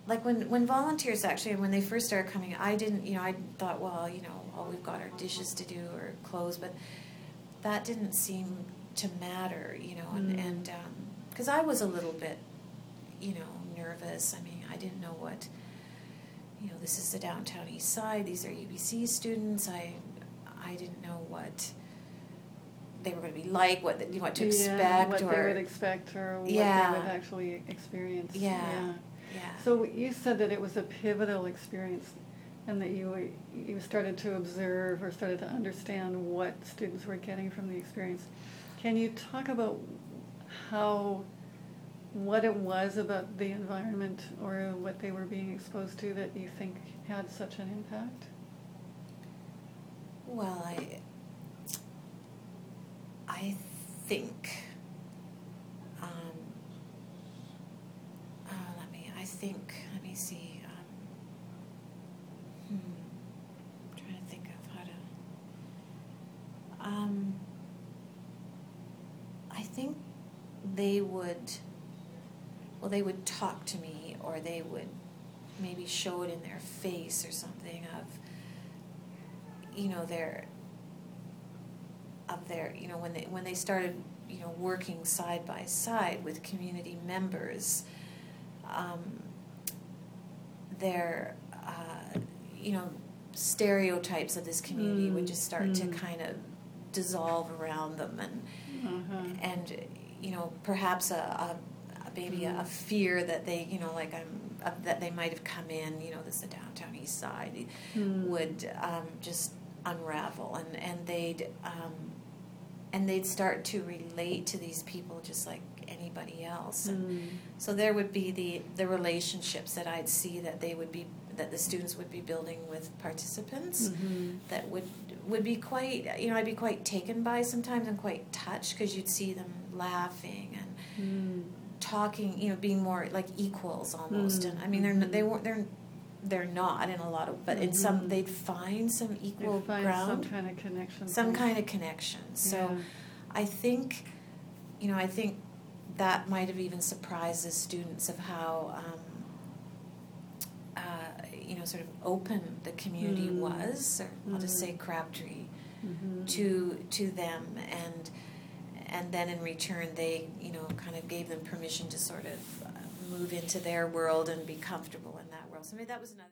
like when volunteers actually, when they first started coming, I didn't, I thought, well, oh, we've got our dishes to do or clothes, but that didn't seem to matter, and because I was a little bit, nervous. I mean, I didn't know what, this is the downtown east side, these are UBC students. I didn't know what they were going to be like, what to expect, what they would expect, or what they would actually experience. Yeah. So you said that it was a pivotal experience, and that you started to observe or started to understand what students were getting from the experience. Can you talk about what it was about the environment or what they were being exposed to that you think had such an impact? Well, I think, let me see, I'm trying to think of how to, I think they would talk to me, or they would maybe show it in their face or something when they started, working side by side with community members, their, stereotypes of this community would just start to kind of dissolve around them, and perhaps maybe a fear that they, that they might have come in, this is the downtown east side, would just unravel, and they'd start to relate to these people just like anybody else. And so there would be the relationships that I'd see that the students would be building with participants, that would be quite, I'd be quite taken by sometimes, and quite touched, because you'd see them laughing and talking, being more like equals almost. And I mean, they're not in a lot of, but in some, they'd find some equal ground, some kind of connection. So I think, I think that might have even surprised the students of how, sort of open the community was, or I'll just say Crabtree, to them, and then in return they, kind of gave them permission to sort of move into their world and be comfortable in that world. So maybe that was another.